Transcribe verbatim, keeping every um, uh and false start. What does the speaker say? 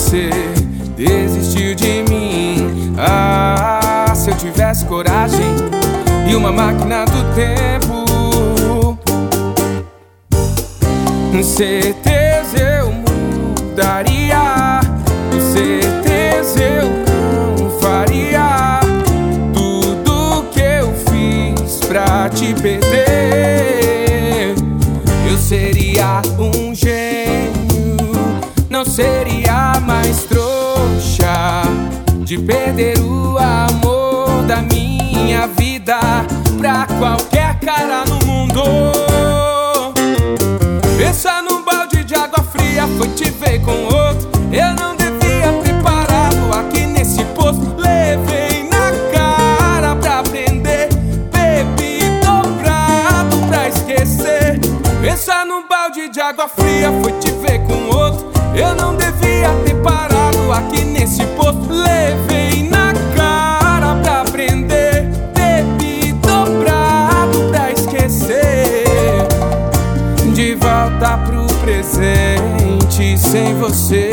você desistiu de mim. Ah, se eu tivesse coragem e uma máquina do tempo, certeza eu mudaria, certeza eu não faria tudo que eu fiz pra te perder. Eu seria um gênio, não seria mais trouxa de perder o amor da minha vida pra qualquer cara no mundo. Pensar num balde de água fria foi te ver com outro. Eu não devia ter parado aqui nesse posto. Levei na cara pra aprender, bebi dobrado pra esquecer. Pensar num balde de água fria foi te ver com outro. Eu não devia ter parado aqui nesse posto. Levei na cara pra aprender, bebi dobrado pra esquecer. De volta pro presente sem você.